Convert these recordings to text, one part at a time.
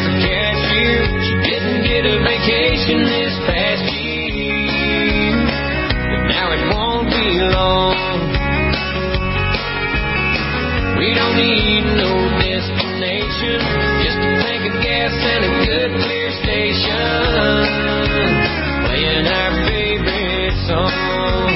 as a cashier. She didn't get a vacation this past year, but now it won't be long. We don't need no destination, just a tank of gas and a good clear station, playing our favorite song.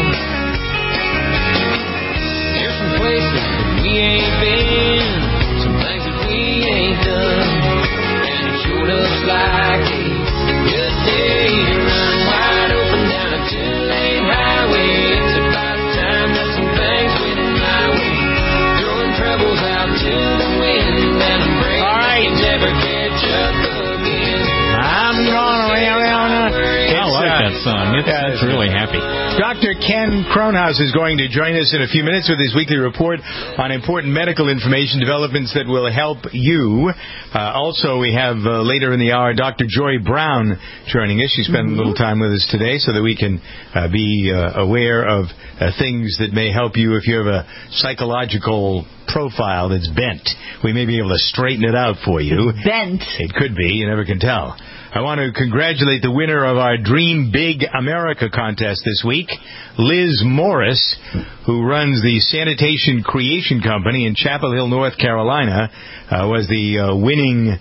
There's some places that we ain't been, some things that we ain't done, and it sure looks like a good day to run wide open down a two-lane highway. It's about time that some things went my way, throwing troubles out to the wind, and I'm praying I never catch up again. I'm going around. I like that song. It's really happy. Dr. Ken Kronhaus is going to join us in a few minutes with his weekly report on important medical information developments that will help you. Also, we have later in the hour Dr. Joy Brown joining us. She spent a little time with us today so that we can be aware of things that may help you if you have a psychological profile that's bent. We may be able to straighten it out for you. Bent. It could be. You never can tell. I want to congratulate the winner of our Dream Big America contest this week, Liz Morris, who runs the Sanitation Creation Company in Chapel Hill, North Carolina, was the winning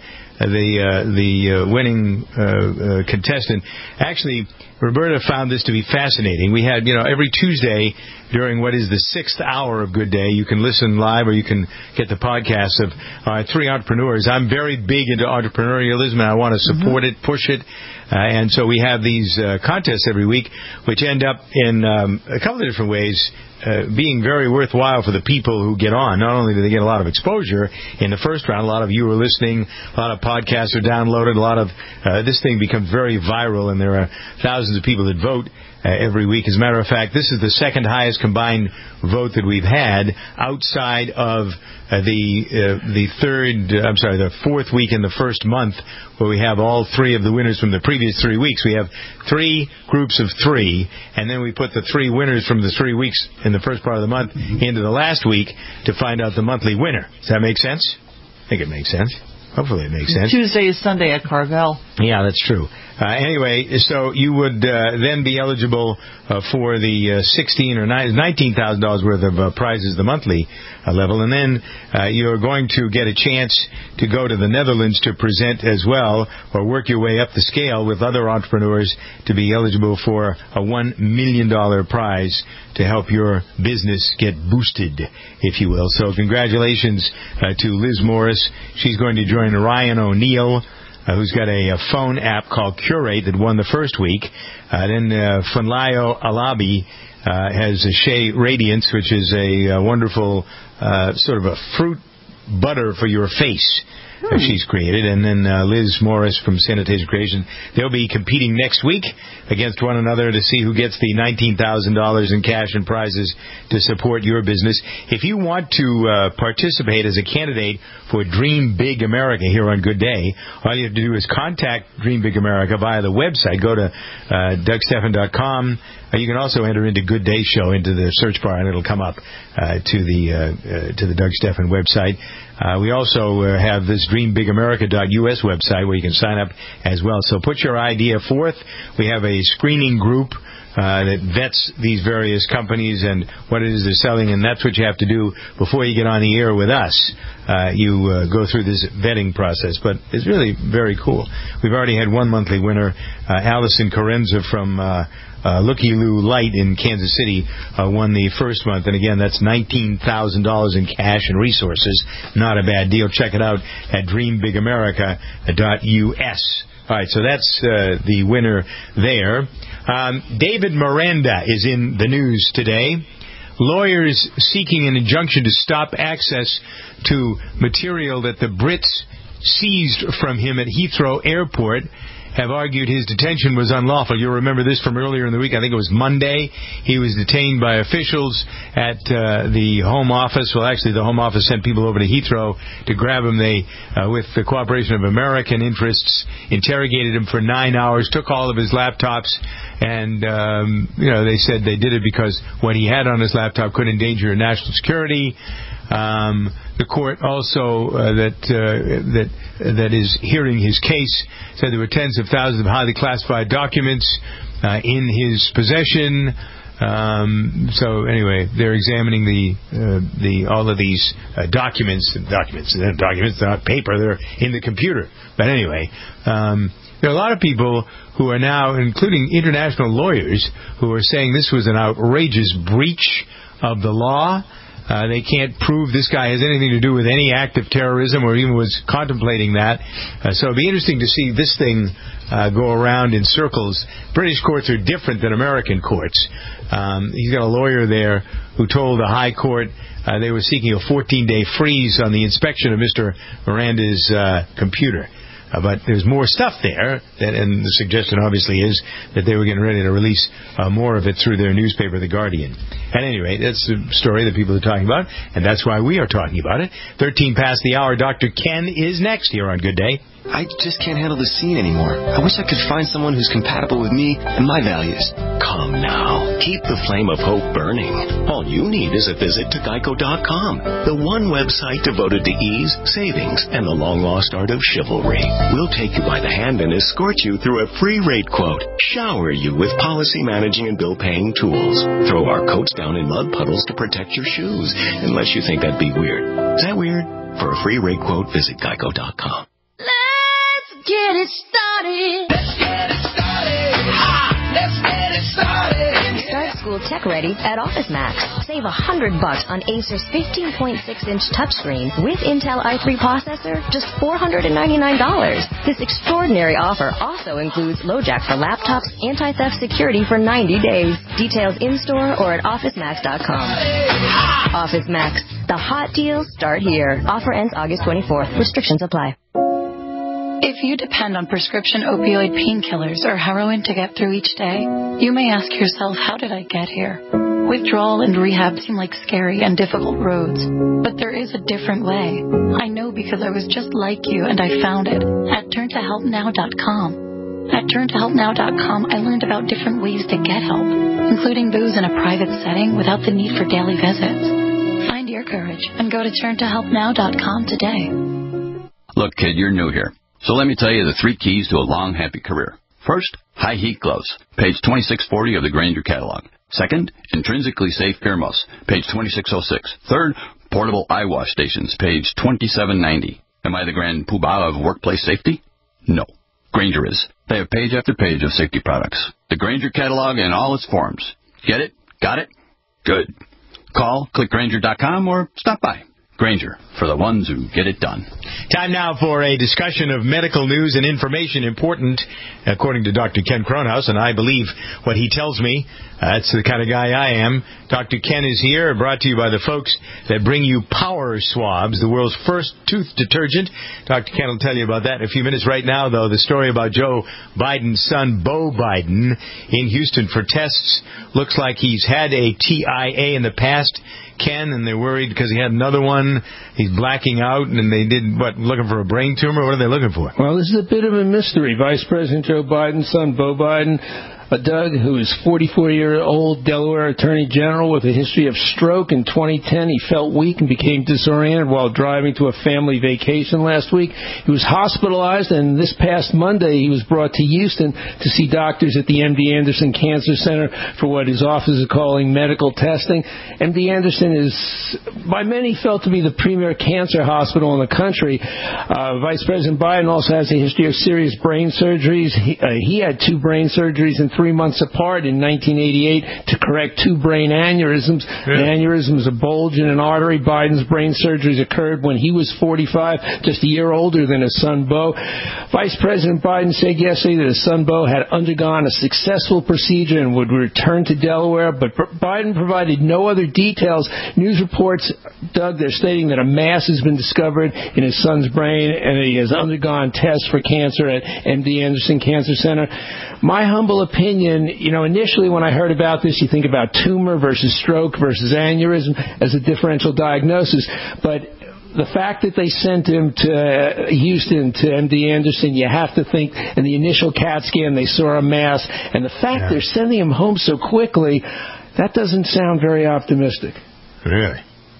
contestant. Actually, Roberta found this to be fascinating. We had, every Tuesday during what is the 6th hour of Good Day, you can listen live or you can get the podcast of three entrepreneurs. I'm very big into entrepreneurialism and I want to support it, push it. And so we have these contests every week, which end up in a couple of different ways. Being very worthwhile for the people who get on. Not only do they get a lot of exposure in the first round, a lot of you are listening, a lot of podcasts are downloaded, a lot of this thing becomes very viral, and there are thousands of people that vote every week. As a matter of fact, this is the second highest combined vote that we've had outside of the fourth week in the first month, where we have all three of the winners from the previous 3 weeks. We have 3 groups of 3, and then we put the 3 winners from the 3 weeks in the first part of the month into the last week to find out the monthly winner. Does that make sense? I think it makes sense. Hopefully it makes sense. Tuesday is Sunday at Carvel. Yeah, that's true. Anyway, so you would then be eligible for the $16,000 or $19,000 worth of prizes, the monthly level, and then you're going to get a chance to go to the Netherlands to present as well, or work your way up the scale with other entrepreneurs to be eligible for a $1 million prize to help your business get boosted, if you will. So congratulations to Liz Morris. She's going to join Ryan O'Neill, who's got a phone app called Curate that won the first week. Then Funlayo Alabi has a Shea Radiance, which is a wonderful sort of a fruit butter for your face. She's created. And then Liz Morris from Sanitation Creation. They'll be competing next week against one another to see who gets the $19,000 in cash and prizes to support your business. If you want to participate as a candidate for Dream Big America here on Good Day, all you have to do is contact Dream Big America via the website. Go to DougStephan.com. You can also enter into Good Day Show into the search bar, and it'll come up to the Doug Stephan website. We also have this DreamBigAmerica.us website where you can sign up as well. So put your idea forth. We have a screening group that vets these various companies and what it is they're selling, and that's what you have to do before you get on the air with us. You go through this vetting process, but it's really very cool. We've already had one monthly winner, Allison Carenza from Looky Loo Light in Kansas City, won the first month, and again, that's $19,000 in cash and resources. Not a bad deal. Check it out at DreamBigAmerica.us. All right, so that's the winner there. David Miranda is in the news today. Lawyers seeking an injunction to stop access to material that the Brits seized from him at Heathrow Airport have argued his detention was unlawful. You'll remember this from earlier in the week. I think it was Monday. He was detained by officials at the Home Office. Well, actually, the Home Office sent people over to Heathrow to grab him. They, with the cooperation of American interests, interrogated him for 9 hours, took all of his laptops, and, they said they did it because what he had on his laptop could endanger national security. The court also that is hearing his case said there were tens of thousands of highly classified documents in his possession. So anyway, they're examining all of these documents, not paper. They're in the computer. But anyway, there are a lot of people who are now, including international lawyers, who are saying this was an outrageous breach of the law. They can't prove this guy has anything to do with any act of terrorism or even was contemplating that. So it'll be interesting to see this thing go around in circles. British courts are different than American courts. He's got a lawyer there who told the High Court they were seeking a 14-day freeze on the inspection of Mr. Miranda's computer. But there's more stuff there, and the suggestion obviously is that they were getting ready to release more of it through their newspaper, The Guardian. At any rate, that's the story that people are talking about, and that's why we are talking about it. 13 past the hour, Dr. Ken is next here on Good Day. I just can't handle the scene anymore. I wish I could find someone who's compatible with me and my values. Come now. Keep the flame of hope burning. All you need is a visit to Geico.com, the one website devoted to ease, savings, and the long-lost art of chivalry. We'll take you by the hand and escort you through a free rate quote, shower you with policy managing and bill paying tools, throw our coats down in mud puddles to protect your shoes, unless you think that'd be weird. Is that weird? For a free rate quote, visit Geico.com. Get it started. Let's get it started. Let's get it started. Start school tech ready at Office Max. Save $100 on Acer's 15.6-inch touchscreen with Intel i3 processor, just $499. This extraordinary offer also includes LoJack for laptops, anti-theft security for 90 days. Details in-store or at OfficeMax.com. Office Max. The hot deals start here. Offer ends August 24th. Restrictions apply. If you depend on prescription opioid painkillers or heroin to get through each day, you may ask yourself, how did I get here? Withdrawal and rehab seem like scary and difficult roads, but there is a different way. I know because I was just like you and I found it at TurnToHelpNow.com. At TurnToHelpNow.com, I learned about different ways to get help, including those in a private setting without the need for daily visits. Find your courage and go to TurnToHelpNow.com today. Look, kid, you're new here. So let me tell you the 3 keys to a long, happy career. First, high heat gloves, page 2640 of the Grainger catalog. Second, intrinsically safe earmuffs, page 2606. Third, portable eye wash stations, page 2790. Am I the grand poobah of workplace safety? No. Grainger is. They have page after page of safety products. The Grainger catalog in all its forms. Get it? Got it? Good. Call, click Grainger.com, or stop by. Grainger, for the ones who get it done. Time now for a discussion of medical news and information important, according to Dr. Ken Kronhaus, and I believe what he tells me. That's the kind of guy I am. Dr. Ken is here, brought to you by the folks that bring you Power Swabs, the world's first tooth detergent. Dr. Ken will tell you about that in a few minutes. Right now, though, the story about Joe Biden's son, Beau Biden, in Houston for tests. Looks like he's had a TIA in the past, Ken, and they're worried because he had another one. He's blacking out, and they did, looking for a brain tumor? What are they looking for? Well, this is a bit of a mystery. Vice President Joe Biden's son, Beau Biden, Doug, who is 44-year-old Delaware Attorney General with a history of stroke. In 2010, he felt weak and became disoriented while driving to a family vacation last week. He was hospitalized, and this past Monday, he was brought to Houston to see doctors at the MD Anderson Cancer Center for what his office is calling medical testing. MD Anderson is, by many, felt to be the premier cancer hospital in the country. Vice President Biden also has a history of serious brain surgeries. He had 2 brain surgeries in 3 months apart in 1988 to correct 2 brain aneurysms. An aneurysm is a bulge in an artery. Biden's brain surgeries occurred when he was 45, just a year older than his son Beau. Vice President Biden said yesterday that his son Beau had undergone a successful procedure and would return to Delaware, but Biden provided no other details. News reports, Doug, they're stating that a mass has been discovered in his son's brain and he has undergone tests for cancer at MD Anderson Cancer Center. My humble opinion, initially when I heard about this, you think about tumor versus stroke versus aneurysm as a differential diagnosis. But the fact that they sent him to Houston, to MD Anderson, you have to think in the initial CAT scan they saw a mass. And the fact they're sending him home so quickly, that doesn't sound very optimistic. Really?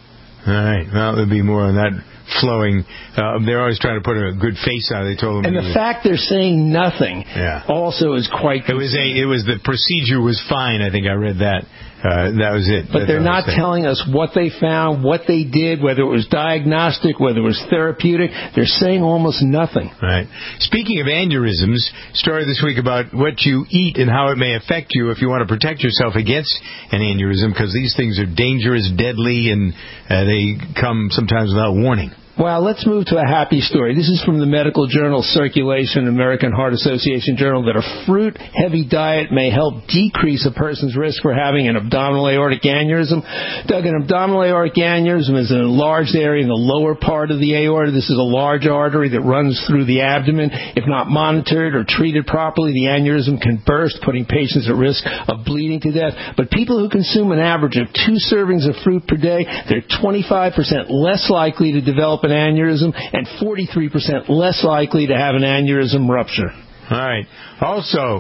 All right. Well, there'll be more on that flowing. They're always trying to put a good face on it. They told them. And the fact they're saying nothing also is quite. It was the procedure was fine. I think I read that. That was it. But they're not telling us what they found, what they did, whether it was diagnostic, whether it was therapeutic. They're saying almost nothing. Right. Speaking of aneurysms, story this week about what you eat and how it may affect you if you want to protect yourself against an aneurysm, because these things are dangerous, deadly, and they come sometimes without warning. Well, let's move to a happy story. This is from the medical journal Circulation, American Heart Association journal, that a fruit-heavy diet may help decrease a person's risk for having an abdominal aortic aneurysm. Doug, an abdominal aortic aneurysm is an enlarged area in the lower part of the aorta. This is a large artery that runs through the abdomen. If not monitored or treated properly, the aneurysm can burst, putting patients at risk of bleeding to death. But people who consume an average of 2 servings of fruit per day, they're 25% less likely to develop an aneurysm and 43% less likely to have an aneurysm rupture. All right. Also,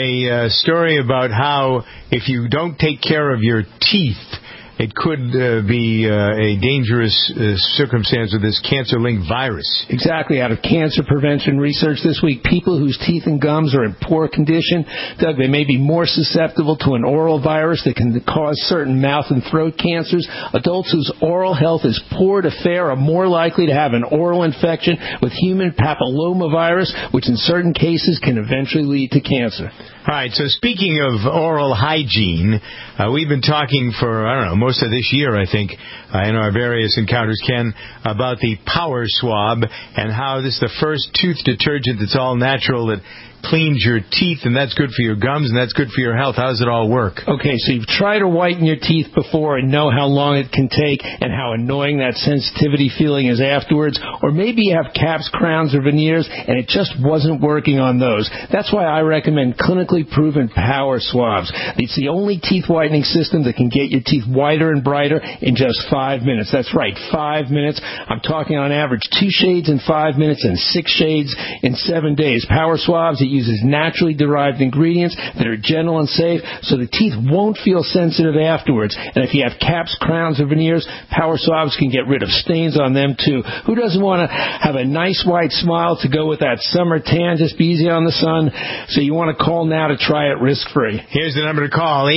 a story about how if you don't take care of your teeth, it could be a dangerous circumstance with this cancer-linked virus. Exactly. Out of cancer prevention research this week, people whose teeth and gums are in poor condition, Doug, they may be more susceptible to an oral virus that can cause certain mouth and throat cancers. Adults whose oral health is poor to fair are more likely to have an oral infection with human papillomavirus, which in certain cases can eventually lead to cancer. All right, so speaking of oral hygiene, we've been talking for, most of this year, I think, in our various encounters, Ken, about the Power Swab and how this is the first tooth detergent that's all natural that cleans your teeth, and that's good for your gums, and that's good for your health. How does it all work? Okay, so you've tried to whiten your teeth before and know how long it can take and how annoying that sensitivity feeling is afterwards. Or maybe you have caps, crowns, or veneers, and it just wasn't working on those. That's why I recommend clinically proven Power Swabs. It's the only teeth whitening system that can get your teeth whiter and brighter in just 5 minutes. That's right, 5 minutes. I'm talking on average 2 shades in 5 minutes and 6 shades in 7 days. Power Swabs, it uses naturally derived ingredients that are gentle and safe, so the teeth won't feel sensitive afterwards. And if you have caps, crowns, or veneers, Power Swabs can get rid of stains on them too. Who doesn't want to have a nice white smile to go with that summer tan? Just be easy on the sun. So you want to call now to try it risk-free. Here's the number to call,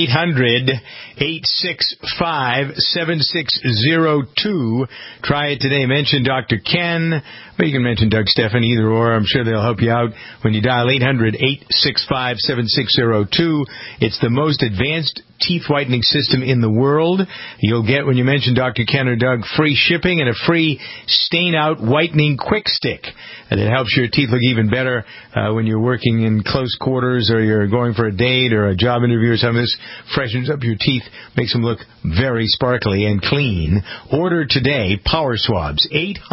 800-865-7602. Try it today. Mention Dr. Ken, or you can mention Doug Stephan, either or. I'm sure they'll help you out when you dial 800-865-7602. It's the most advanced teeth whitening system in the world. You'll get, when you mention Dr. Ken or Doug, free shipping and a free stain-out whitening quick stick. And it helps your teeth look even better when you're working in close quarters or you're going for a date or a job interview or something. This freshens up your teeth, makes them look very sparkly and clean. Order today, Power Swabs,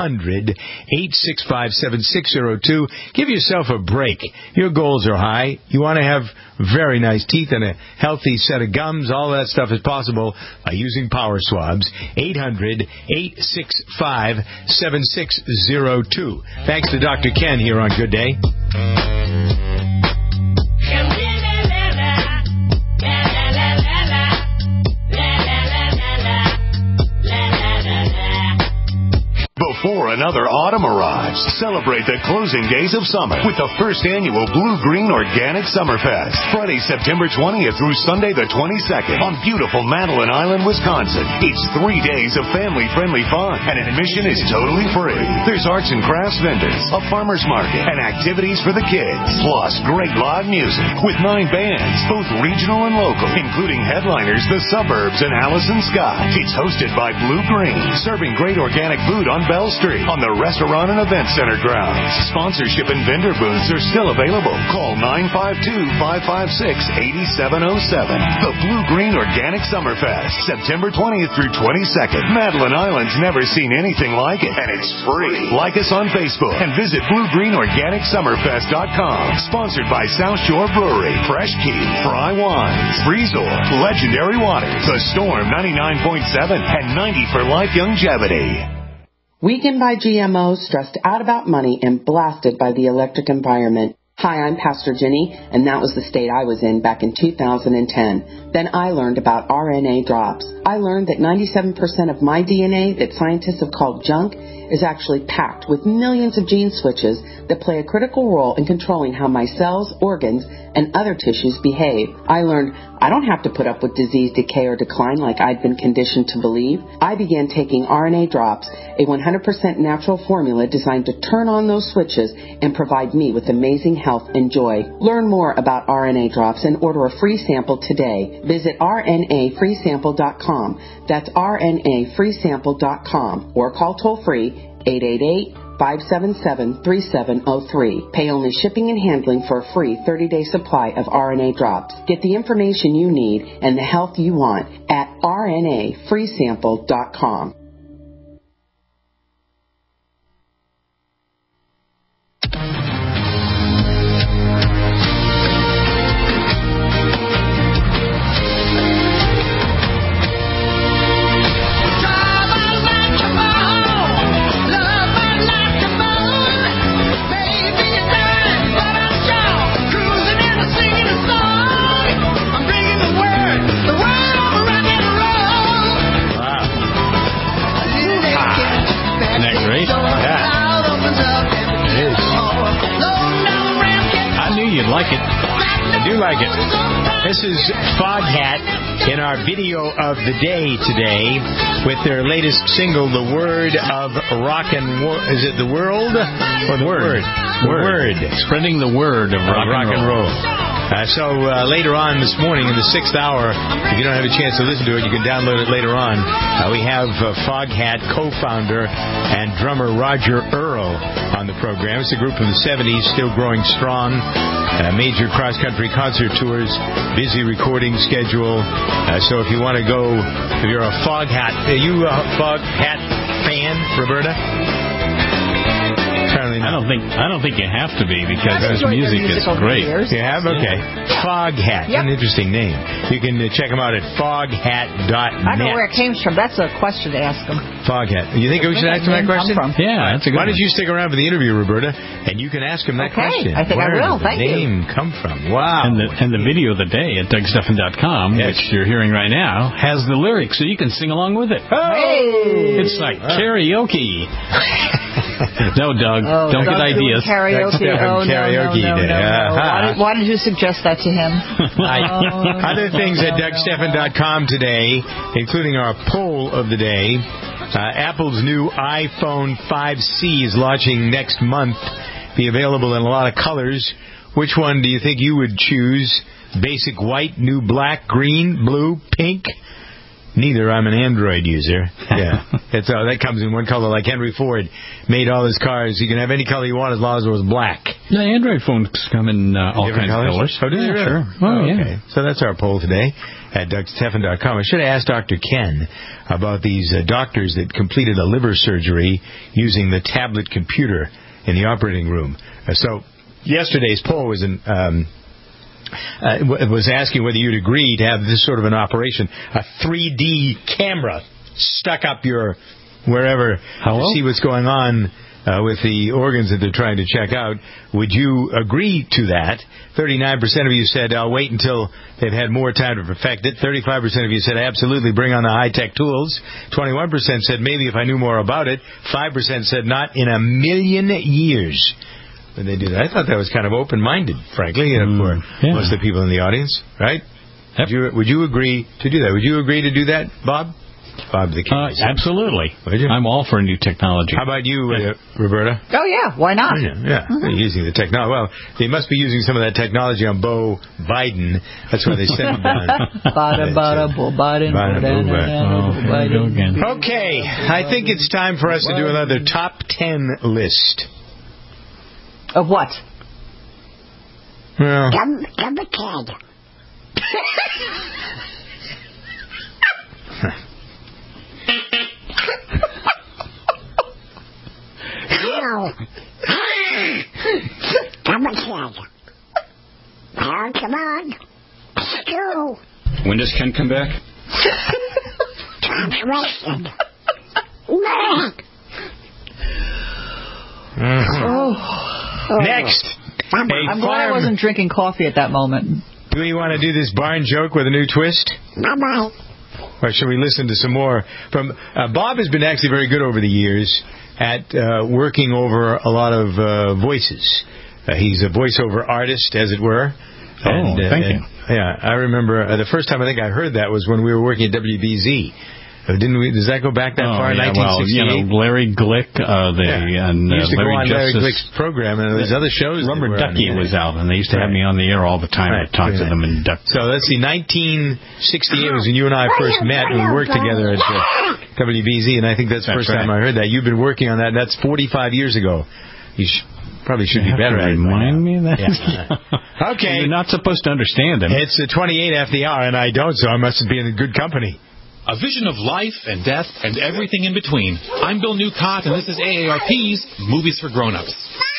800-865-7602. Give yourself a break. Your goals are high. You want to have very nice teeth and a healthy set of gums. All that stuff is possible by using Power Swabs. 800-865-7602. Thanks to Dr. Ken here on Good Day. Before another autumn arrives, celebrate the closing days of summer with the first annual Blue Green Organic Summerfest. Friday, September 20th through Sunday the 22nd on beautiful Madeline Island, Wisconsin. It's 3 days of family-friendly fun, and admission is totally free. There's arts and crafts vendors, a farmer's market, and activities for the kids. Plus, great live music with 9 bands, both regional and local, including headliners The Suburbs and Allison Scott. It's hosted by Blue Green, serving great organic food on Bell Street on the Restaurant and Event Center grounds. Sponsorship and vendor booths are still available. Call 952-556-8707. The Blue Green Organic Summerfest, September 20th through 22nd. Madeline Island's never seen anything like it, and it's free. Like us on Facebook and visit BlueGreenOrganicSummerfest.com. Sponsored by South Shore Brewery, Fresh Key, Fry Wines, Freezor, Legendary Waters, The Storm 99.7, and 90 for Life Longevity. Weakened by GMOs, stressed out about money, and blasted by the electric environment, Hi, I'm Pastor Jenny, and that was the state I was in back in 2010. Then I learned about RNA drops. I learned that 97% of my DNA that scientists have called junk is actually packed with millions of gene switches that play a critical role in controlling how my cells, organs, and other tissues behave. I learned I don't have to put up with disease, decay, or decline like I'd been conditioned to believe. I began taking RNA drops, a 100% natural formula designed to turn on those switches and provide me with amazing health and joy. Learn more about RNA drops and order a free sample today. Visit rnafreesample.com. That's rnafreesample.com or call toll-free 888-577-3703. Pay only shipping and handling for a free 30-day supply of RNA drops. Get the information you need and the health you want at rnafreesample.com. This is Foghat in our video of the day today with their latest single, The Word of Rock and Roll. Is it The World or The Word? Word. Spreading the word of rock and roll. So later on this morning in the 6th hour, if you don't have a chance to listen to it, you can download it later on. We have Foghat co-founder and drummer Roger Earl on the program. It's a group from the 70s, still growing strong. Major cross-country concert tours, busy recording schedule. So if you want to go, if you're a Foghat, are you a Foghat fan, Roberta? Apparently not. I don't think you have to be because his music is great. You have? Okay. Foghat. Yep. An interesting name. You can check them out at foghat.net. I don't know where it came from. That's a question to ask them. Foghat. You think we should ask him that question? Yeah, that's a good one. Why don't you stick around for the interview, Roberta, and you can ask him that question. I think I will. Thank you. Where did the name come from? Wow. And the video of the day at DougStephan.com, which you're hearing right now, has the lyrics, so you can sing along with it. Hey! It's like karaoke. No, Doug, don't get ideas. Karaoke. No. Why did you suggest that to him? Other things at DougStephan.com today, including our poll of the day. Apple's new iPhone 5C is launching next month. Be available in a lot of colors. Which one do you think you would choose? Basic white, new black, green, blue, pink? Neither. I'm an Android user. Yeah. That comes in one color, like Henry Ford made all his cars. You can have any color you want as long as it was black. The Android phones come in all kinds of colors. Oh, do you? Sure. Okay. So that's our poll today at DougStephan.com. I should have asked Dr. Ken about these doctors that completed a liver surgery using the tablet computer in the operating room. So yesterday's poll was was asking whether you'd agree to have this sort of an operation, a 3D camera stuck up your wherever to see what's going on with the organs that they're trying to check out. Would you agree to that? 39% of you said, I'll wait until they've had more time to perfect it. 35% of you said, absolutely, bring on the high-tech tools. 21% said, maybe if I knew more about it. 5% said, not in a million years. When they do that. I thought that was kind of open-minded, frankly, for most of the people in the audience, right? Yep. Would you agree to do that? Would you agree to do that, Bob? Bob the King. Absolutely. I'm all for new technology. How about you, Roberta? Oh, yeah. Why not? Yeah. They're using the technology. Well, they must be using some of that technology on Beau Biden. That's why they sent him down. Biden. Okay. I think it's time for us to do another top 10 list. Of what? Well, Number 10. No. Number 10. Well, come on. Let's go. When does Ken come back? Tom's resting. Next, I'm glad I wasn't drinking coffee at that moment. Do we want to do this barn joke with a new twist? Or should we listen to some more from Bob has been actually very good over the years at working over a lot of voices. He's a voiceover artist, as it were. Thank you. Yeah, I remember the first time I think I heard that was when we were working at WBZ. Didn't we? Does that go back that far? 1968. Well, Larry Glick, and used to Larry go on Justice, Larry Glick's program, and these other shows. Rubber Ducky was out, and they used to have me on the air all the time to talk to them and duck. So let's see, 1968 was when you and I first met, and we worked together at WBZ, and I think that's the first time I heard that. You've been working on that. That's 45 years ago. You probably should be better at it. Remind me of that. Yeah. Okay. You're not supposed to understand him. It's 28 after the hour, and I don't, so I must be in good company. A vision of life and death and everything in between. I'm Bill Newcott, and this is AARP's Movies for Grown-Ups.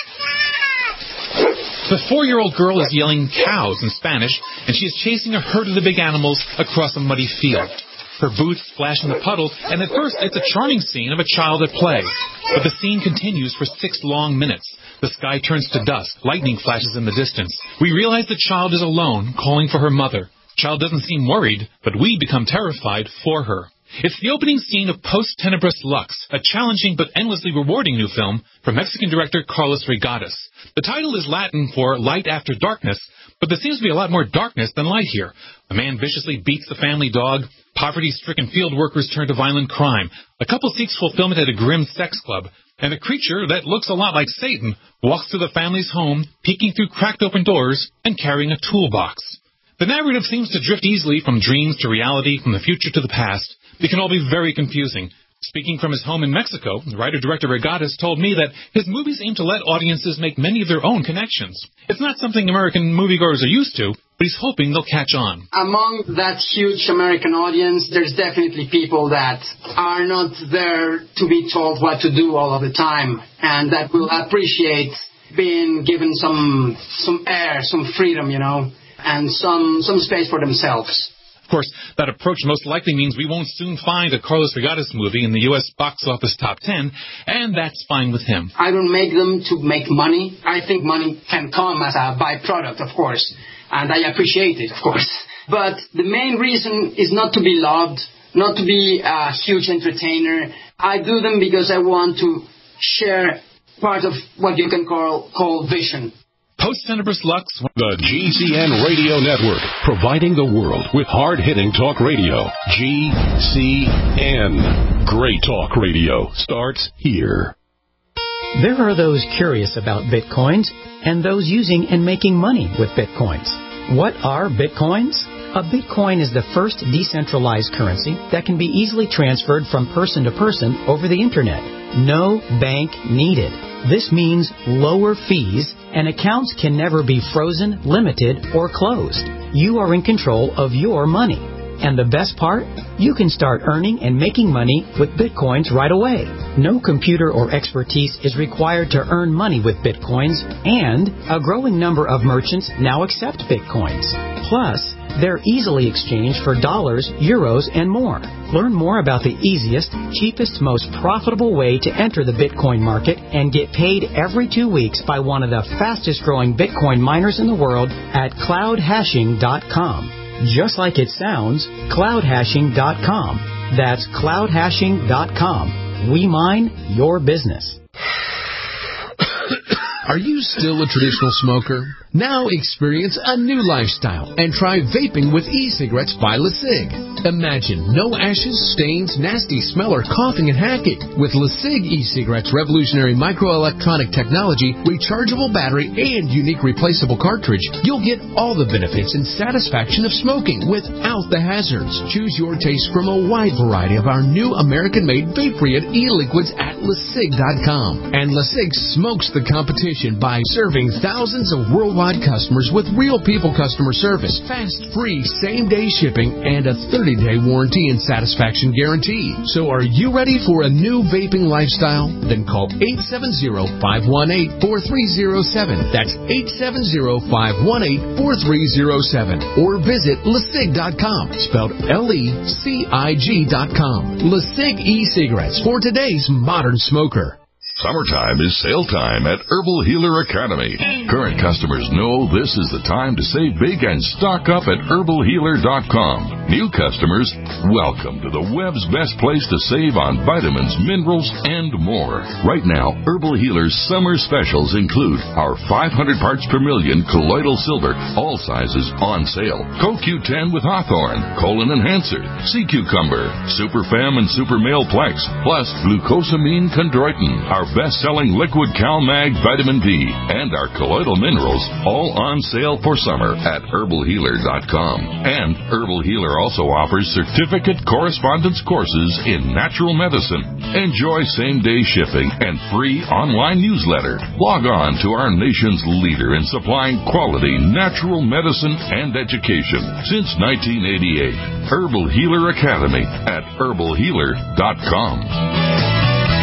The 4-year-old girl is yelling cows in Spanish, and she is chasing a herd of the big animals across a muddy field. Her boots splash in the puddle, and at first it's a charming scene of a child at play. But the scene continues for 6 long minutes. The sky turns to dusk, lightning flashes in the distance. We realize the child is alone, calling for her mother. Child doesn't seem worried, but we become terrified for her. It's the opening scene of Post Tenebris Lux, a challenging but endlessly rewarding new film from Mexican director Carlos Regadas. The title is Latin for Light After Darkness, but there seems to be a lot more darkness than light here. A man viciously beats the family dog, poverty-stricken field workers turn to violent crime, a couple seeks fulfillment at a grim sex club, and a creature that looks a lot like Satan walks through the family's home, peeking through cracked open doors and carrying a toolbox. The narrative seems to drift easily from dreams to reality, from the future to the past. It can all be very confusing. Speaking from his home in Mexico, writer-director Regadas told me that his movies aim to let audiences make many of their own connections. It's not something American moviegoers are used to, but he's hoping they'll catch on. Among that huge American audience, there's definitely people that are not there to be told what to do all of the time, and that will appreciate being given some air, some freedom, and some space for themselves. Of course, that approach most likely means we won't soon find a Carlos Regadas movie in the U.S. box office top 10, and that's fine with him. I don't make them to make money. I think money can come as a byproduct, of course, and I appreciate it, of course. But the main reason is not to be loved, not to be a huge entertainer. I do them because I want to share part of what you can call vision. Post Tenebris Lux. The GCN Radio Network, providing the world with hard-hitting talk radio. GCN. Great talk radio starts here. There are those curious about Bitcoins and those using and making money with Bitcoins. What are Bitcoins? A Bitcoin is the first decentralized currency that can be easily transferred from person to person over the Internet. No bank needed. This means lower fees, and accounts can never be frozen, limited, or closed. You are in control of your money. And the best part? You can start earning and making money with Bitcoins right away. No computer or expertise is required to earn money with Bitcoins, and a growing number of merchants now accept Bitcoins. Plus, they're easily exchanged for dollars, euros, and more. Learn more about the easiest, cheapest, most profitable way to enter the Bitcoin market and get paid every 2 weeks by one of the fastest growing Bitcoin miners in the world at cloudhashing.com. Just like it sounds, cloudhashing.com. That's cloudhashing.com. We mine your business. Are you still a traditional smoker? Now experience a new lifestyle and try vaping with e-cigarettes by LeSig. Imagine no ashes, stains, nasty smell, or coughing and hacking. With LeSig e-cigarettes' revolutionary microelectronic technology, rechargeable battery, and unique replaceable cartridge, you'll get all the benefits and satisfaction of smoking without the hazards. Choose your taste from a wide variety of our new American-made vape-free e-liquids at LeSig.com. And LeSig smokes the competition by serving thousands of worldwide customers with real people customer service, fast, free, same-day shipping, and a 30-day warranty and satisfaction guarantee. So are you ready for a new vaping lifestyle? Then call 870-518-4307. That's 870-518-4307. Or visit LeSig.com, spelled LECIG.com. LeSig e-cigarettes for today's modern smoker. Summertime is sale time at Herbal Healer Academy. Current customers know this is the time to save big and stock up at herbalhealer.com. New customers, welcome to the web's best place to save on vitamins, minerals, and more. Right now, Herbal Healer's summer specials include our 500 parts per million colloidal silver, all sizes on sale. CoQ10 with Hawthorne, Colon Enhancer, Sea Cucumber, Super Fem and Super Male Plex, plus glucosamine chondroitin, our best-selling liquid CalMag vitamin D, and our colloidal minerals, all on sale for summer at herbalhealer.com. And Herbal Healer also offers certificate correspondence courses in natural medicine. Enjoy same-day shipping and free online newsletter. Log on to our nation's leader in supplying quality natural medicine and education since 1988. Herbal Healer Academy at herbalhealer.com.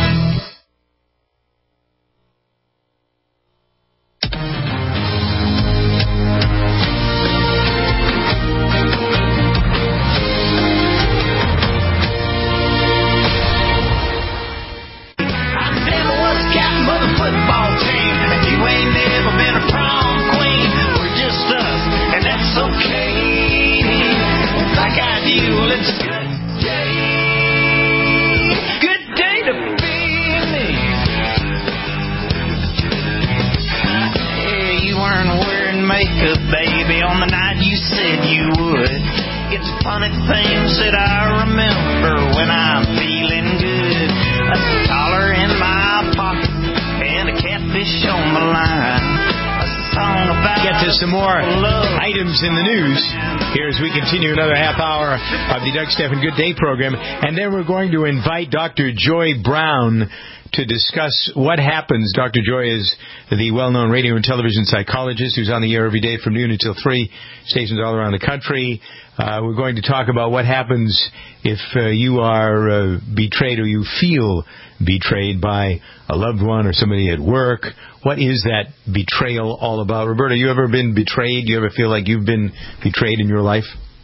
In the news here as we continue another half hour of the Doug Stephan Good Day program, and then we're going to invite Dr. Joy Brown to discuss what happens. Dr. Joy is the well-known radio and television psychologist who's on the air every day from noon until 3, stations all around the country. We're going to talk about what happens if you are betrayed or you feel betrayed by a loved one or somebody at work. What is that betrayal all about? Roberta, you ever been betrayed? Do you ever feel like you've been betrayed in your life?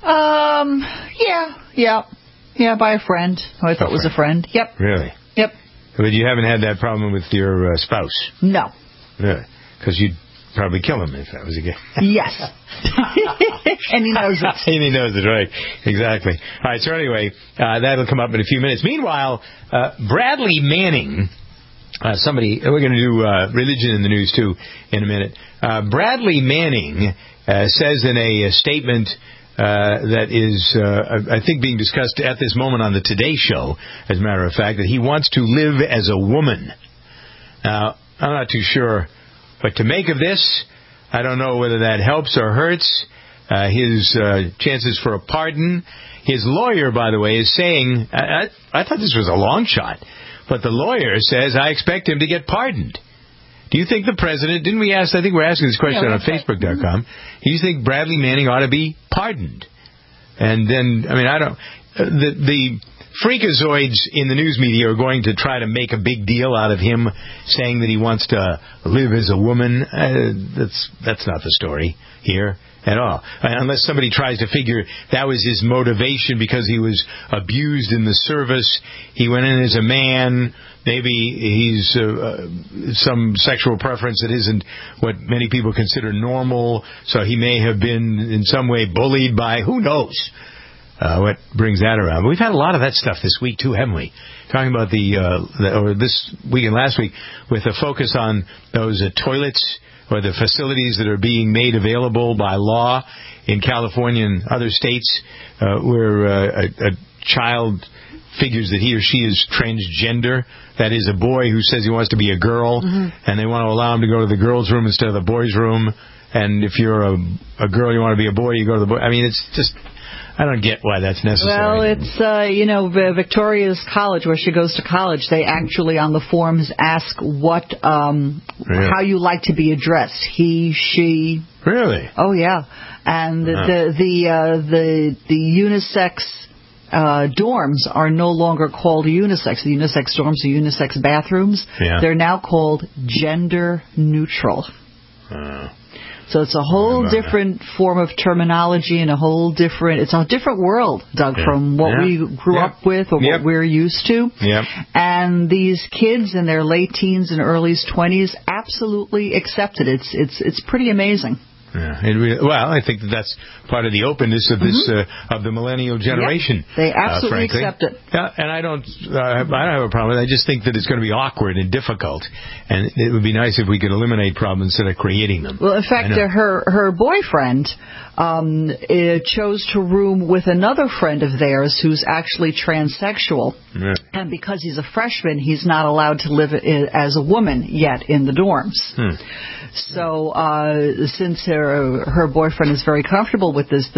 Yeah, by a friend who I thought was a friend. Yep. Really? Yep. But you haven't had that problem with your spouse? No. Really? Because you'd probably kill him if that was a game. Yes. And he knows it. And he knows it, right. Exactly. All right, so anyway, that'll come up in a few minutes. Meanwhile, Bradley Manning... we're going to do religion in the news, too, in a minute. Bradley Manning says in a statement that is, I think, being discussed at this moment on the Today Show, as a matter of fact, that he wants to live as a woman. Now, I'm not too sure what to make of this. I don't know whether that helps or hurts his chances for a pardon. His lawyer, by the way, is saying, I thought this was a long shot, but the lawyer says, I expect him to get pardoned. Do you think the president, I think we're asking this question on Facebook.com, do you think Bradley Manning ought to be pardoned? And then, the freakazoids in the news media are going to try to make a big deal out of him saying that he wants to live as a woman. That's not the story here at all. Unless somebody tries to figure that was his motivation because he was abused in the service. He went in as a man. Maybe he's some sexual preference that isn't what many people consider normal. So he may have been in some way bullied by, who knows what brings that around. But we've had a lot of that stuff this week, too, haven't we? Talking about or this week and last week, with a focus on those toilets or the facilities that are being made available by law in California and other states where a child figures that he or she is transgender. That is, a boy who says he wants to be a girl, and they want to allow him to go to the girls' room instead of the boys' room. And if you're a girl, you want to be a boy, you go to the boy. I mean, it's just... I don't get why that's necessary. Well, it's, Victoria's college, where she goes to college, they actually on the forms ask how you like to be addressed. He, she. Really? Oh, yeah. And the unisex dorms are no longer called unisex. The unisex dorms are unisex bathrooms. Yeah. They're now called gender neutral. So it's a whole different form of terminology and it's a different world, Doug, from what we grew up with or what we're used to. Yep. And these kids in their late teens and early 20s absolutely accept it. It's pretty amazing. Yeah, well, I think that's part of the openness of this of the millennial generation. Yep. They absolutely frankly. accept it. Yeah, and I don't have a problem with it. I just think that it's going to be awkward and difficult, and it would be nice if we could eliminate problems instead of creating them. Well, in fact, her boyfriend chose to room with another friend of theirs who's actually transsexual. Yeah. And because he's a freshman, he's not allowed to live as a woman yet in the dorms. So since her boyfriend is very comfortable with this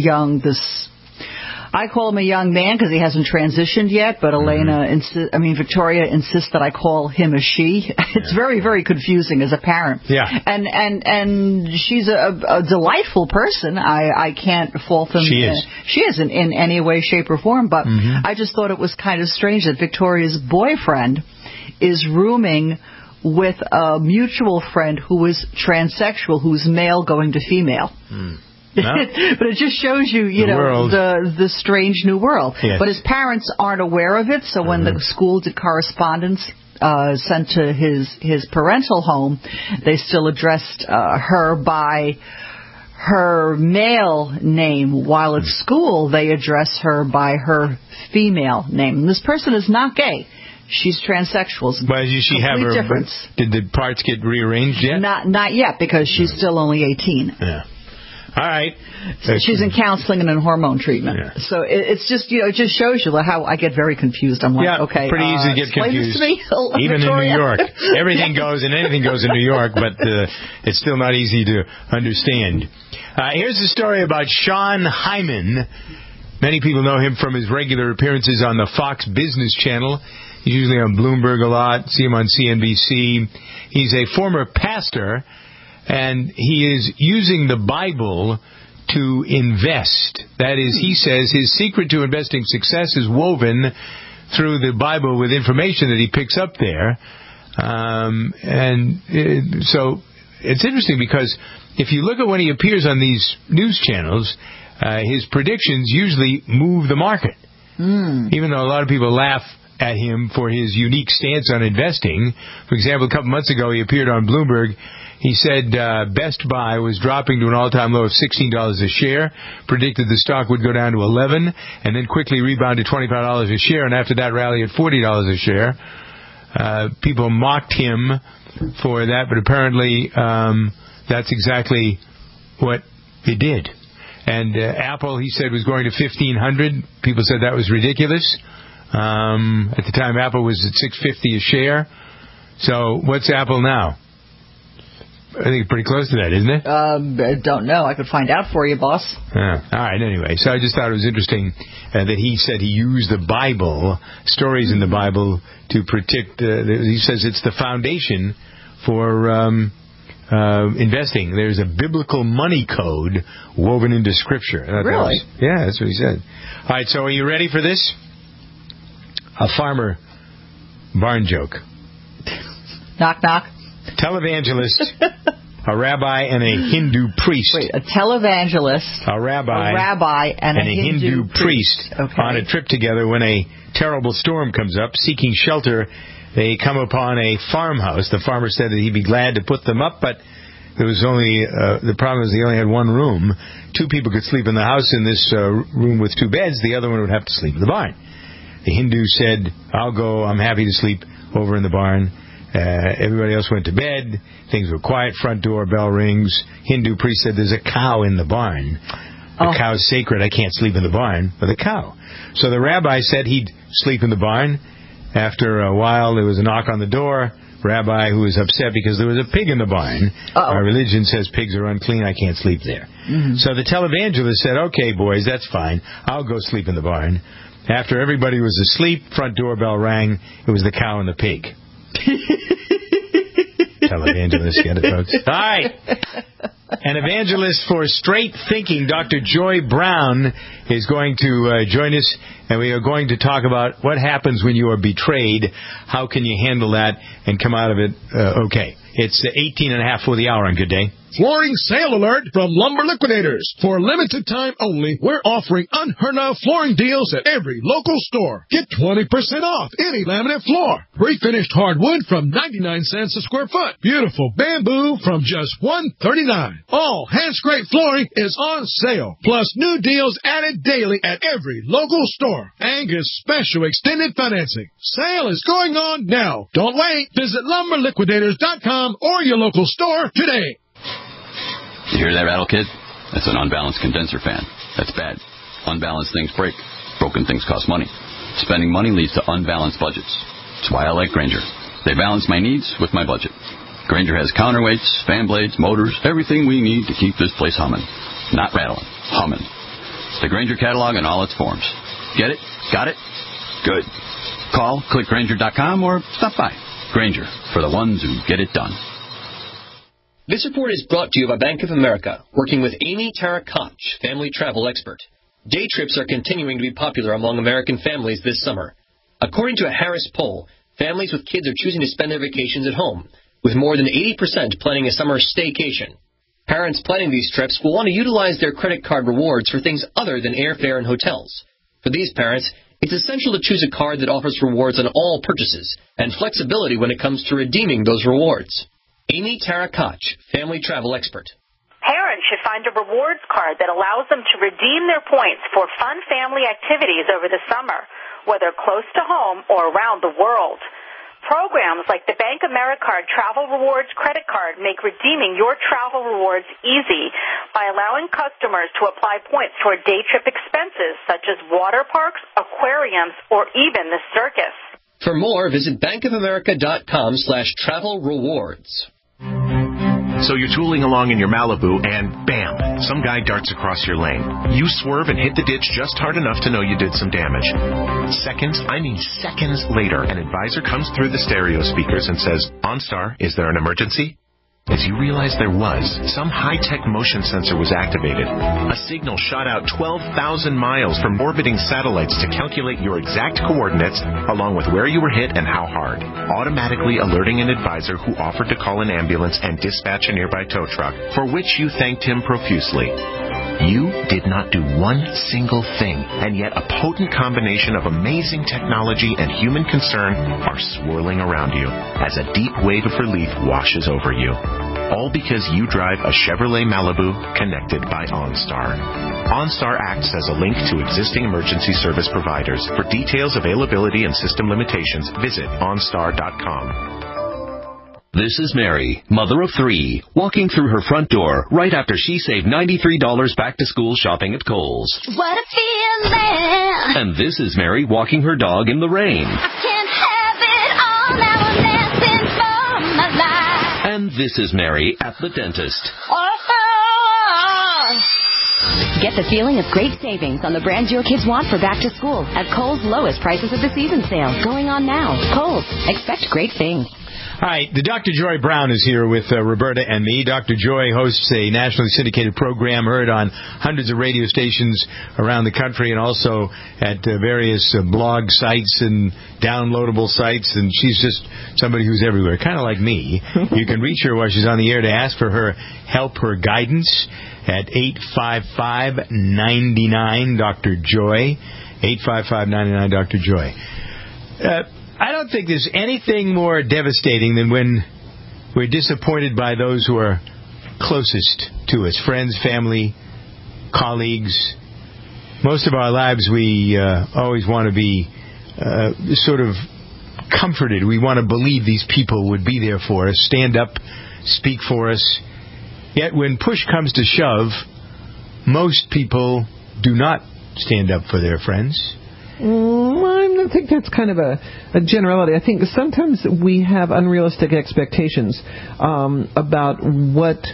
I call him a young man because he hasn't transitioned yet, but Victoria insists that I call him a she. It's very, very confusing as a parent. Yeah. And she's a delightful person. I can't fault them. She isn't in any way, shape, or form, but I just thought it was kind of strange that Victoria's boyfriend is rooming with a mutual friend who is transsexual, who's male going to female. No. But it just shows you, the strange new world. Yes. But his parents aren't aware of it, so when the school did correspondence sent to his parental home, they still addressed her by her male name, while at school they address her by her female name. And this person is not gay. She's transsexual. But did she have her difference. Did the parts get rearranged yet? Not yet, because she's still only 18. Yeah. All right. So she's in counseling and in hormone treatment. Yeah. So it's just, it just shows you how I get very confused. I'm like, okay. Pretty easy to get confused. Explain this to me, even Victoria. in New York. Everything goes and anything goes in New York, but it's still not easy to understand. Here's a story about Sean Hyman. Many people know him from his regular appearances on the Fox Business Channel. He's usually on Bloomberg a lot. See him on CNBC. He's a former pastor, and he is using the Bible to invest. That is, he says his secret to investing success is woven through the Bible with information that he picks up there. So it's interesting because if you look at when he appears on these news channels, his predictions usually move the market. Even though a lot of people laugh at him for his unique stance on investing. For example, a couple months ago, he appeared on Bloomberg. He said Best Buy was dropping to an all-time low of $16 a share, predicted the stock would go down to $11, and then quickly rebound to $25 a share, and after that rally at $40 a share. People mocked him for that, but apparently that's exactly what it did. And Apple, he said, was going to $1,500. People said that was ridiculous. At the time, Apple was at $6.50 a share. So what's Apple now? I think pretty close to that, isn't it? I don't know. I could find out for you, boss. All right, anyway. So I just thought it was interesting that he said he used the Bible, stories in the Bible, to predict. He says it's the foundation for investing. There's a biblical money code woven into Scripture. Really? Yeah, that's what he said. All right, so are you ready for this? A farmer barn joke. Knock, knock. Televangelist, a rabbi, and a Hindu priest. Wait, a televangelist, a rabbi, and a Hindu priest on a trip together when a terrible storm comes up. Seeking shelter, they come upon a farmhouse. The farmer said that he'd be glad to put them up, but there was only the problem is he only had one room. Two people could sleep in the house in this room with two beds. The other one would have to sleep in the barn. The Hindu said, "I'll go. I'm happy to sleep over in the barn." Everybody else went to bed. Things were quiet. Front door bell rings. Hindu priest said, "There's a cow in the barn. The cow's sacred. I can't sleep in the barn with a cow." So the rabbi said he'd sleep in the barn. After a while, there was a knock on the door. Rabbi, who was upset because there was a pig in the barn. Our religion says pigs are unclean. I can't sleep there. So the televangelist said, "Okay, boys, that's fine. I'll go sleep in the barn." After everybody was asleep, front doorbell rang. It was the cow and the pig. Televangelist, get it, folks? All right. An evangelist for straight thinking, Dr. Joy Brown, is going to join us, and we are going to talk about what happens when you are betrayed. How can you handle that and come out of it okay? It's 18.5 for the hour on Good Day. Flooring sale alert from Lumber Liquidators. For limited time only, we're offering unheard-of flooring deals at every local store. Get 20% off any laminate floor. Pre-finished hardwood from 99 cents a square foot. Beautiful bamboo from just $139. All hand-scraped flooring is on sale. Plus new deals added daily at every local store. Angus Special Extended Financing. Sale is going on now. Don't wait. Visit LumberLiquidators.com or your local store today. You hear that rattle, kid? That's an unbalanced condenser fan. That's bad. Unbalanced things break. Broken things cost money. Spending money leads to unbalanced budgets. That's why I like Grainger. They balance my needs with my budget. Grainger has counterweights, fan blades, motors, everything we need to keep this place humming. Not rattling, humming. The Grainger catalog in all its forms. Get it? Got it? Good. Call, click Grainger.com, or stop by. Grainger, for the ones who get it done. This report is brought to you by Bank of America, working with Amy Tara Koch, family travel expert. Day trips are continuing to be popular among American families this summer. According to a Harris poll, families with kids are choosing to spend their vacations at home, with more than 80% planning a summer staycation. Parents planning these trips will want to utilize their credit card rewards for things other than airfare and hotels. For these parents, it's essential to choose a card that offers rewards on all purchases and flexibility when it comes to redeeming those rewards. Amy Tara Koch, family travel expert. Parents should find a rewards card that allows them to redeem their points for fun family activities over the summer, whether close to home or around the world. Programs like the Bank AmeriCard Travel Rewards credit card make redeeming your travel rewards easy by allowing customers to apply points toward day trip expenses such as water parks, aquariums, or even the circus. For more, visit bankofamerica.com/travel rewards. So you're tooling along in your Malibu and bam, some guy darts across your lane. You swerve and hit the ditch just hard enough to know you did some damage. Seconds later, an advisor comes through the stereo speakers and says, OnStar, is there an emergency? As you realize there was, some high-tech motion sensor was activated. A signal shot out 12,000 miles from orbiting satellites to calculate your exact coordinates along with where you were hit and how hard, automatically alerting an advisor who offered to call an ambulance and dispatch a nearby tow truck, for which you thanked him profusely. You did not do one single thing, and yet a potent combination of amazing technology and human concern are swirling around you as a deep wave of relief washes over you. All because you drive a Chevrolet Malibu connected by OnStar. OnStar acts as a link to existing emergency service providers. For details, availability, and system limitations, visit OnStar.com. This is Mary, mother of 3, walking through her front door right after she saved $93 back to school shopping at Kohl's. What a feeling! And this is Mary walking her dog in the rain. I can't have it all now, I'm dancing for my life. And this is Mary at the dentist. Get the feeling of great savings on the brands your kids want for back to school at Kohl's lowest prices of the season sale going on now. Kohl's. Expect great things. All right, the Dr. Joy Brown is here with Roberta and me. Dr. Joy hosts a nationally syndicated program heard on hundreds of radio stations around the country and also at various blog sites and downloadable sites, and she's just somebody who's everywhere, kind of like me. You can reach her while she's on the air to ask for her help, her guidance at 855-99-Dr. Joy, 855-99-Dr. Joy. I don't think there's anything more devastating than when we're disappointed by those who are closest to us, friends, family, colleagues. Most of our lives we always want to be sort of comforted. We want to believe these people would be there for us, stand up, speak for us. Yet when push comes to shove, most people do not stand up for their friends. I think that's kind of a generality. I think sometimes we have unrealistic expectations about what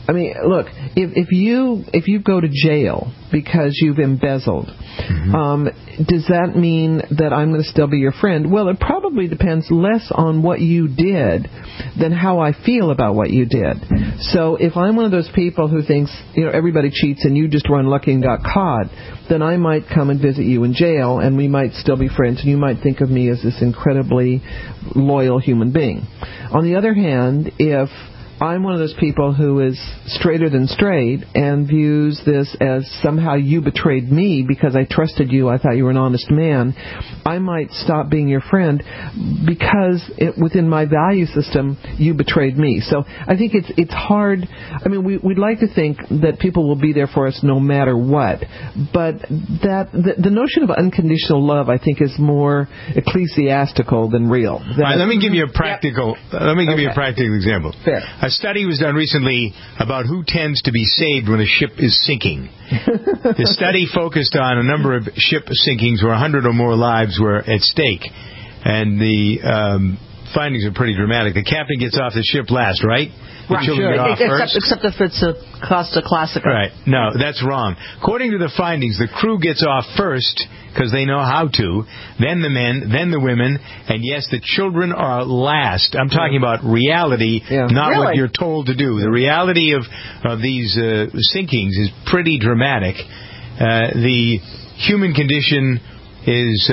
I mean, look, if you go to jail because you've embezzled, does that mean that I'm going to still be your friend? Well, it probably depends less on what you did than how I feel about what you did. So if I'm one of those people who thinks, everybody cheats and you just were unlucky and got caught, then I might come and visit you in jail and we might still be friends and you might think of me as this incredibly loyal human being. On the other hand, if I'm one of those people who is straighter than straight and views this as somehow you betrayed me because I trusted you, I thought you were an honest man, I might stop being your friend because within my value system, you betrayed me. So I think it's hard. I mean, we'd like to think that people will be there for us no matter what, but the notion of unconditional love, I think, is more ecclesiastical than real. Right, let me give you a practical. Give you a practical example. Fair. A study was done recently about who tends to be saved when a ship is sinking. The study focused on a number of ship sinkings where 100 or more lives were at stake. And the findings are pretty dramatic. The captain gets off the ship last, right? The children get off first. Except if it's a Costa Classica. Right. No, that's wrong. According to the findings, the crew gets off first because they know how to, then the men, then the women, and yes, the children are last. I'm talking about reality, not what you're told to do. The reality of these sinkings is pretty dramatic. The human condition is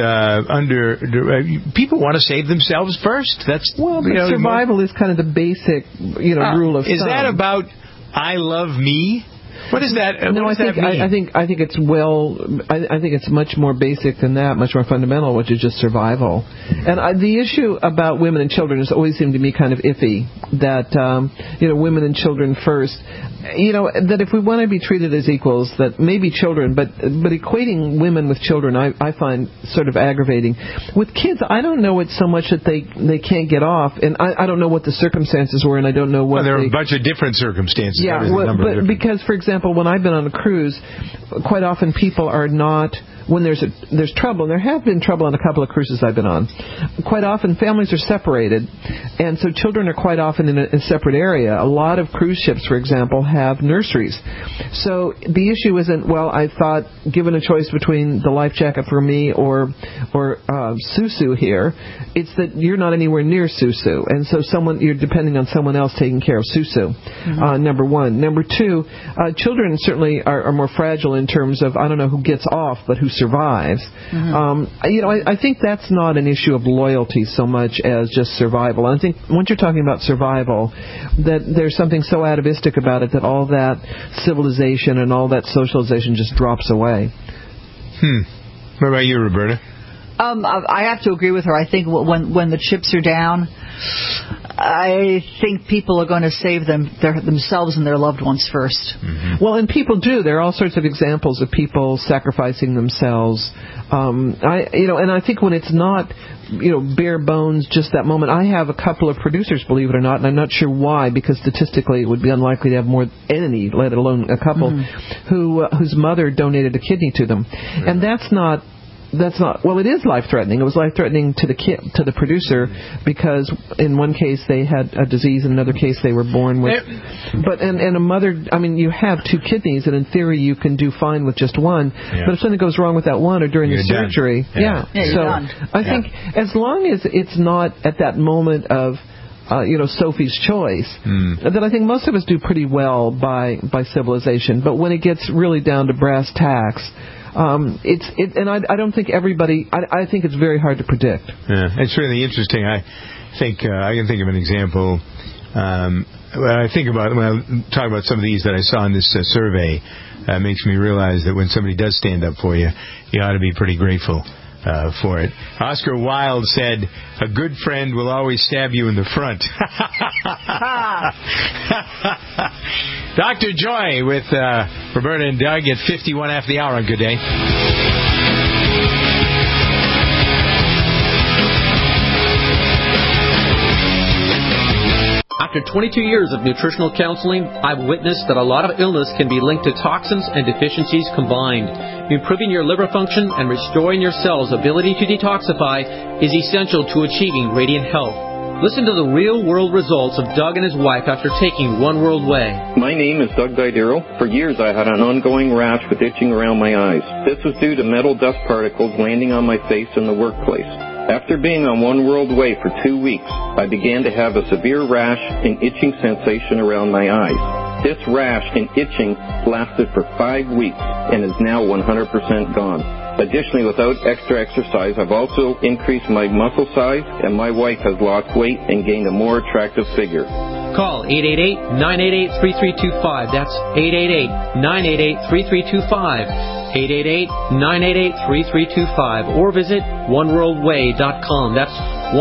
people want to save themselves first. That's survival is kind of the basic rule of thumb. Is that about I love me? What is that? No, I think it's I think it's much more basic than that, much more fundamental, which is just survival. And the issue about women and children has always seemed to me kind of iffy. That women and children first. That if we want to be treated as equals, that maybe children, but equating women with children, I find sort of aggravating. With kids, I don't know it's so much that they can't get off, and I don't know what the circumstances were, and I don't know what. Well, there are a bunch of different circumstances. Yeah, because for example, when I've been on a cruise, quite often people are not. When there's trouble, and there have been trouble on a couple of cruises I've been on, quite often families are separated, and so children are quite often in a separate area. A lot of cruise ships, for example, have nurseries. So the issue isn't, well, I thought, given a choice between the life jacket for me or Susu here, it's that you're not anywhere near Susu, and so you're depending on someone else taking care of Susu, number one. Number two, children certainly are more fragile in terms of, I don't know who gets off, but who survives. I think that's not an issue of loyalty so much as just survival. I think once you're talking about survival, that there's something so atavistic about it that all that civilization and all that socialization just drops away. What about you, Roberta? I have to agree with her. I think when the chips are down, I think people are going to save themselves and their loved ones first. Well, and people do. There are all sorts of examples of people sacrificing themselves. And I think when it's not, bare bones, just that moment. I have a couple of producers, believe it or not, and I'm not sure why, because statistically it would be unlikely to have more than any, let alone a couple, whose mother donated a kidney to them. And that's not, well, it is life-threatening. It was life-threatening to the producer, because in one case they had a disease, in another case they were born with. But a mother, I mean, you have two kidneys, and in theory you can do fine with just one. But if something goes wrong with that one, or during the surgery, so I think as long as it's not at that moment of Sophie's choice, then I think most of us do pretty well by civilization. But when it gets really down to brass tacks, and I don't think everybody. I think it's very hard to predict. Yeah, it's really interesting. I think I can think of an example. When I talk about some of these that I saw in this survey, it makes me realize that when somebody does stand up for you, you ought to be pretty grateful for it. Oscar Wilde said, "A good friend will always stab you in the front." Dr. Joy with Roberta and Doug at 51 after the hour on Good Day. After 22 years of nutritional counseling, I've witnessed that a lot of illness can be linked to toxins and deficiencies combined. Improving your liver function and restoring your cells' ability to detoxify is essential to achieving radiant health. Listen to the real-world results of Doug and his wife after taking One World Way. My name is Doug Didero. For years I had an ongoing rash with itching around my eyes. This was due to metal dust particles landing on my face in the workplace. After being on One World Way for 2 weeks, I began to have a severe rash and itching sensation around my eyes. This rash and itching lasted for 5 weeks and is now 100% gone. Additionally, without extra exercise, I've also increased my muscle size, and my wife has lost weight and gained a more attractive figure. Call 888-988-3325. That's 888-988-3325. 888-988-3325. Or visit oneworldway.com. That's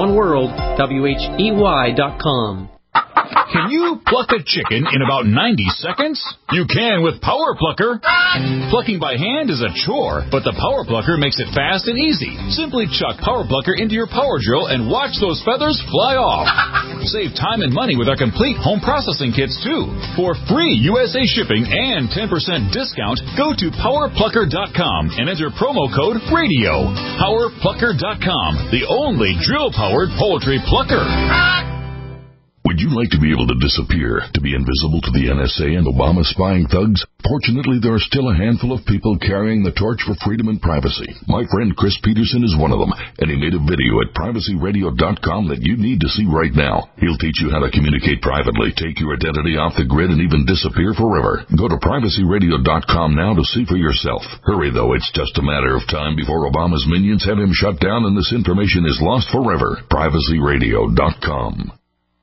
oneworld.com. Can you pluck a chicken in about 90 seconds? You can with Power Plucker. Plucking by hand is a chore, but the Power Plucker makes it fast and easy. Simply chuck Power Plucker into your power drill and watch those feathers fly off. Save time and money with our complete home processing kits, too. For free USA shipping and 10% discount, go to PowerPlucker.com and enter promo code RADIO. PowerPlucker.com, the only drill-powered poultry plucker. Would you like to be able to disappear, to be invisible to the NSA and Obama spying thugs? Fortunately, there are still a handful of people carrying the torch for freedom and privacy. My friend Chris Peterson is one of them, and he made a video at privacyradio.com that you need to see right now. He'll teach you how to communicate privately, take your identity off the grid, and even disappear forever. Go to privacyradio.com now to see for yourself. Hurry, though. It's just a matter of time before Obama's minions have him shut down and this information is lost forever. privacyradio.com.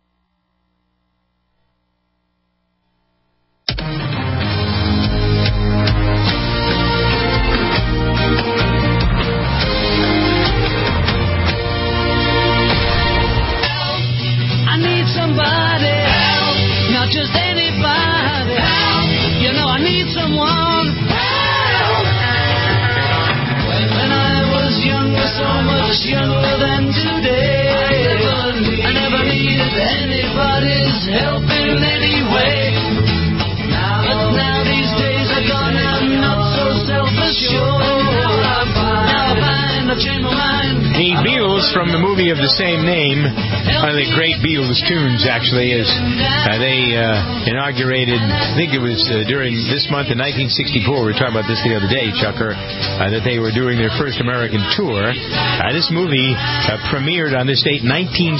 Younger than today. I never needed anybody's help in any way. But now these days are gone, I'm not so self-assured. Now I find I've changed my mind. The Beatles from the movie of the same name, one of the great Beatles tunes, actually, is they inaugurated, I think it was during this month in 1964, we were talking about this the other day, Chucker, that they were doing their first American tour. This movie premiered on this date,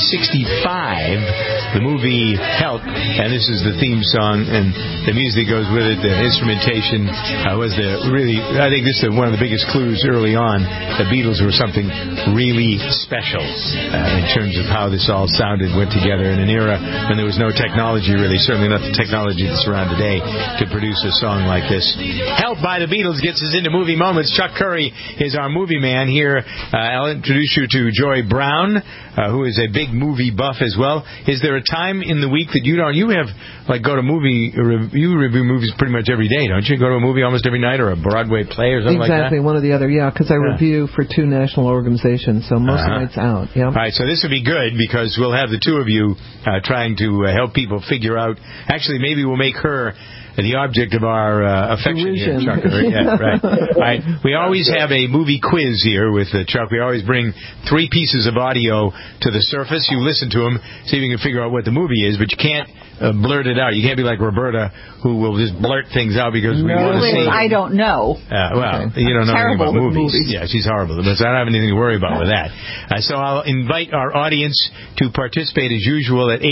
1965, the movie Help, and this is the theme song, and the music goes with it, the instrumentation was I think this is one of the biggest clues early on. The Beatles were something really special in terms of how this all sounded, went together in an era when there was no technology, really, certainly not the technology that's around today to produce a song like this. Help by the Beatles gets us into movie moments. Chuck Curry is our movie man here. I'll introduce you to Joy Brown, who is a big movie buff as well. Is there a time in the week that you have, like, go to you review movies pretty much every day, don't you? Go to a movie almost every night, or a Broadway play or something like that? Exactly, one or the other, yeah, because I review for 2 national organizations, so most nights out, yeah. All right, so this will be good, because we'll have the two of you trying to help people figure out, actually, maybe we'll make her the object of our affection here, Chuck. Yeah, right. All right. We always have a movie quiz here with Chuck. We always bring 3 pieces of audio to the surface. You listen to them, see if you can figure out what the movie is, but you can't blurt it out. You can't be like Roberta, who will just blurt things out because we want to see. I don't know. You don't know anything about movies. Yeah, she's horrible. But I don't have anything to worry about with that. So I'll invite our audience to participate as usual at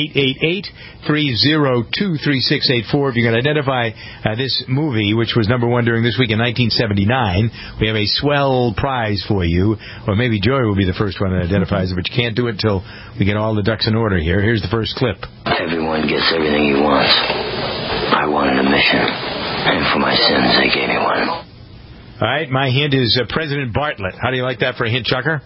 888-302-3684. If you can identify this movie, which was number 1 during this week in 1979, we have a swell prize for you. Or maybe Joy will be the first one that identifies it, but you can't do it until we get all the ducks in order here. Here's the first clip. Everyone gets everything he wants. I wanted a mission, and for my sins, they gave me one. All right, my hint is President Bartlett. How do you like that for a hint, Chucker?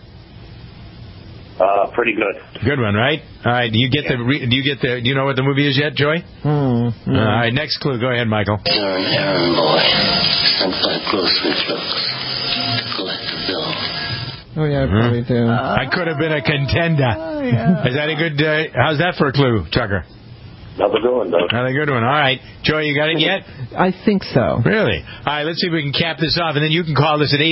Pretty good. Good one, right? All right. Do you know what the movie is yet, Joy? All right. Next clue. Go ahead, Michael. You're an errand boy sent by grocery trucks to collect the bill. Oh yeah, I probably do. I could have been a contender. Yeah. Is that a good? How's that for a clue, Chucker? Another good one, though. Another good one. All right. Joy, you got it yet? I think so. Really? All right, let's see if we can cap this off, and then you can call us at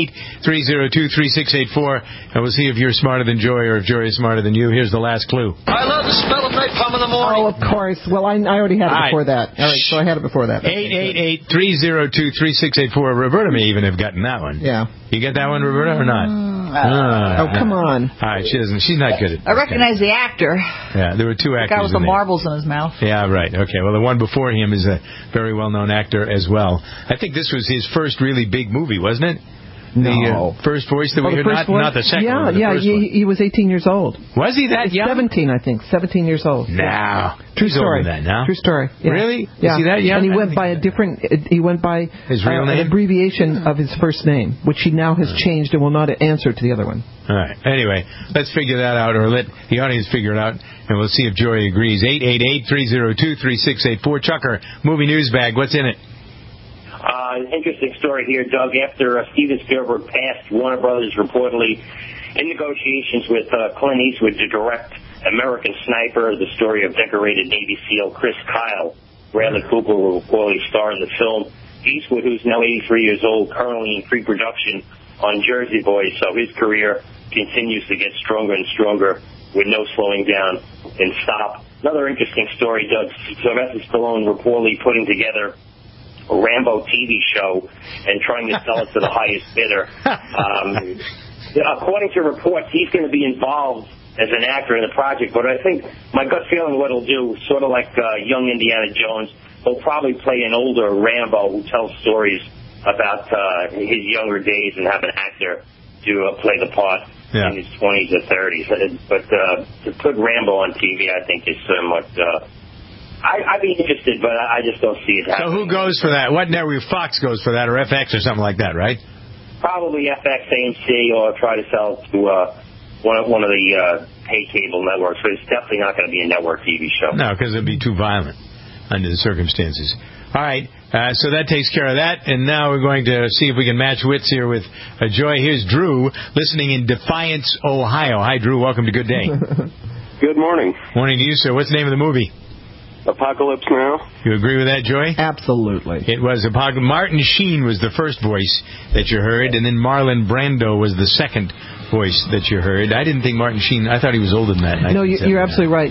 888-302-3684, and we'll see if you're smarter than Joy or if Joy is smarter than you. Here's the last clue. I love the smell of napalm in the morning. Oh, of course. Well, I already had it before that. All right, so I had it before that. 888-302-3684. Roberta may even have gotten that one. Yeah. You get that one, Roberta, or not? Oh, come on. All right, she doesn't. She's not good at. I recognize the actor. Yeah, there were two actors. The guy with the marbles in his mouth. Yeah, right. Okay. Well, the one before him is a very well-known actor as well. I think this was his first really big movie, wasn't it? No. The first voice that we heard, not the second one. Yeah, he was 18 years old. Was he that young? 17, I think. 17 years old. No. True story. Older than that now. True story. Yeah. Really? Yeah. Was he that young? And he went by his real name? An abbreviation of his first name, which he now has changed and will not answer to the other one. All right. Anyway, let's figure that out, or let the audience figure it out, and we'll see if Joy agrees. 888-302-3684. Chucker, movie news bag. What's in it? An interesting story here, Doug. After Steven Spielberg passed, Warner Brothers reportedly in negotiations with Clint Eastwood to direct American Sniper, the story of decorated Navy SEAL Chris Kyle. Bradley Cooper will reportedly star in the film. Eastwood, who's now 83 years old, currently in pre-production on Jersey Boys, so his career continues to get stronger and stronger with no slowing down and stop. Another interesting story, Doug. Sylvester Stallone reportedly putting together a Rambo TV show and trying to sell it to the highest bidder. According to reports, he's going to be involved as an actor in the project, but I think my gut feeling what he'll do, sort of like young Indiana Jones, he'll probably play an older Rambo who tells stories about his younger days and have an actor to play the part in his 20s or 30s. But to put Rambo on TV, I think is somewhat... I'd be interested, but I just don't see it happening. So who goes for that? What network? Fox goes for that, or FX or something like that, right? Probably FX, AMC, or try to sell it to one of the pay cable networks. But it's definitely not going to be a network TV show. No, because it'd be too violent under the circumstances. All right, so that takes care of that. And now we're going to see if we can match wits here with Joy. Here's Drew, listening in Defiance, Ohio. Hi, Drew. Welcome to Good Day. Good morning. Morning to you, sir. What's the name of the movie? Apocalypse Now. You agree with that, Joy? Absolutely. It was Martin Sheen was the first voice that you heard, and then Marlon Brando was the second voice that you heard. I didn't think Martin Sheen. I thought he was older than that. No, you're absolutely right.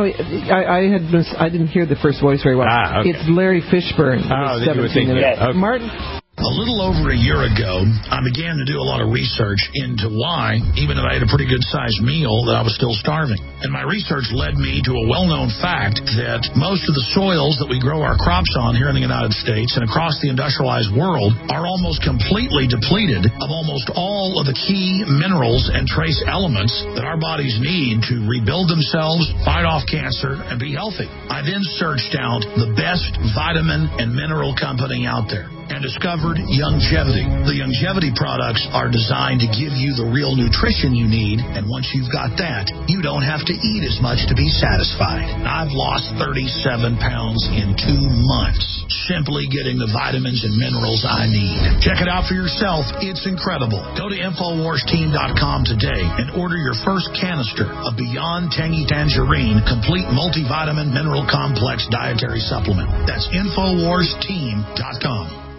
I didn't hear the first voice very well. Okay. It's Larry Fishburne. Oh, then you were thinking. Okay. Martin. A little over a year ago, I began to do a lot of research into why, even if I had a pretty good-sized meal, that I was still starving. And my research led me to a well-known fact that most of the soils that we grow our crops on here in the United States and across the industrialized world are almost completely depleted of almost all of the key minerals and trace elements that our bodies need to rebuild themselves, fight off cancer, and be healthy. I then searched out the best vitamin and mineral company out there and discovered Youngevity. The Youngevity products are designed to give you the real nutrition you need, and once you've got that, you don't have to eat as much to be satisfied. I've lost 37 pounds in 2 months, simply getting the vitamins and minerals I need. Check it out for yourself. It's incredible. Go to InfoWarsTeam.com today and order your first canister of Beyond Tangy Tangerine Complete Multivitamin Mineral Complex Dietary Supplement. That's InfoWarsTeam.com.